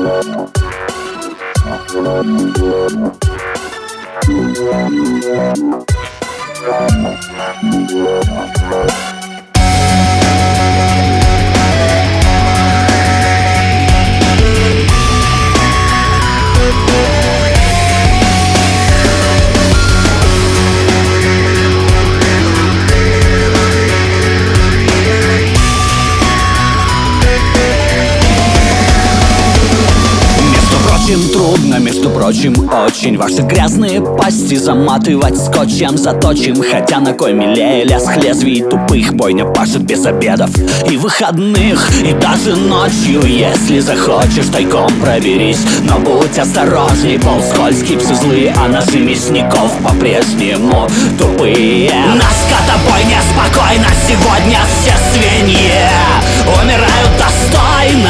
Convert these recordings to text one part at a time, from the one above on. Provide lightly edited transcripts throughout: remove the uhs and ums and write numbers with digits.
Трудно, между прочим, очень ваши грязные пасти заматывать скотчем заточим. Хотя на кой милее лязг лезвий тупых, бойня пашет без обедов и выходных, и даже ночью, если захочешь, тайком проберись. Но будь осторожней, пол скользкий, псы злые, а наши мясников по-прежнему тупые. На скотобойне спокойно, сегодня все свиньи умирают достойно.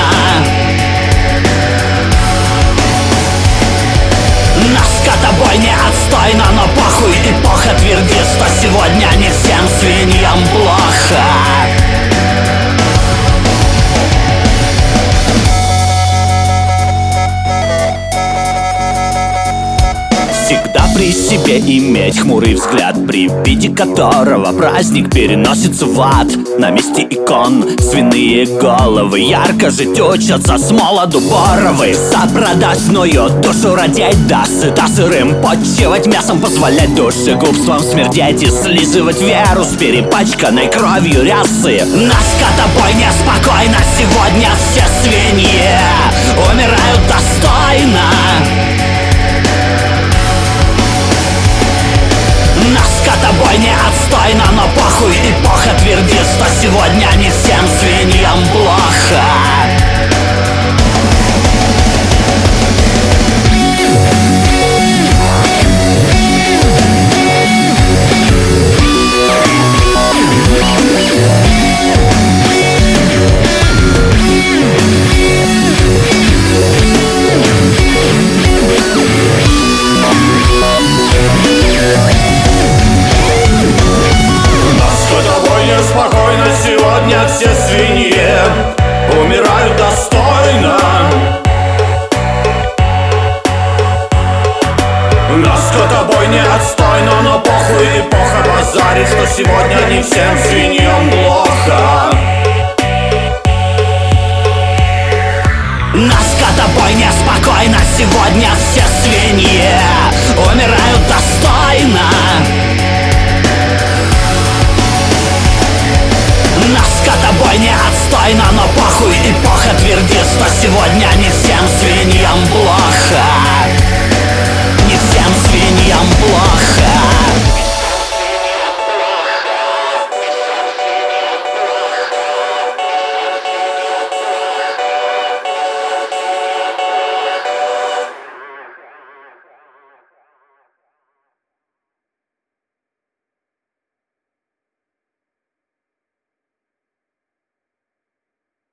На скотобойне отстойно, но похуй, эпоха твердит, что сегодня не всем свиньям плохо. Всегда при себе иметь хмурый взгляд, при виде которого праздник переносится в ад. На месте икон свиные головы ярко жить учатся с молоду боровы. За продажную душу родить, да сыта сырым почивать мясом, позволять душегубством смердеть и слизывать веру с перепачканной кровью рясы. На скотобойне спокойно, сегодня все свиньи умирают достойно. На скотобойне отстойно, но похуй, эпоха твердит, что сегодня не всем свиньям плохо. Спокойно, сегодня все свиньи умирают достойно. На скотобойне отстойно, но похуй, эпоха базарит, что сегодня не всем свиньям плохо. На скотобойне спокойно, сегодня все свиньи умирают достойно. На скотобойне отстойно, но похуй, эпоха твердит, что сегодня не